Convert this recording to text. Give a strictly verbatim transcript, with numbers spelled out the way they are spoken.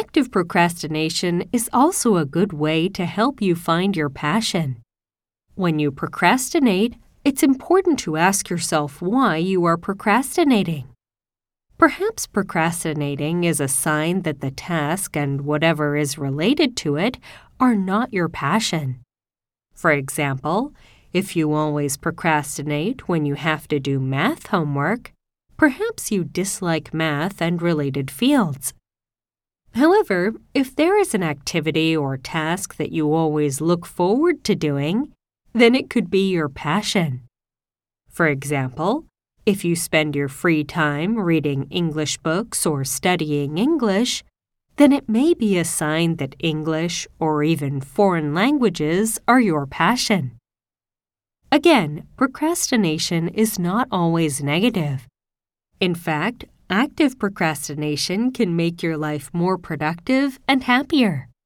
Active procrastination is also a good way to help you find your passion. When you procrastinate, it's important to ask yourself why you are procrastinating. Perhaps procrastinating is a sign that the task and whatever is related to it are not your passion. For example, if you always procrastinate when you have to do math homework, perhaps you dislike math and related fields. However, if there is an activity or task that you always look forward to doing, then it could be your passion. For example, if you spend your free time reading English books or studying English, then it may be a sign that English or even foreign languages are your passion. Again, procrastination is not always negative. In fact, active procrastination can make your life more productive and happier.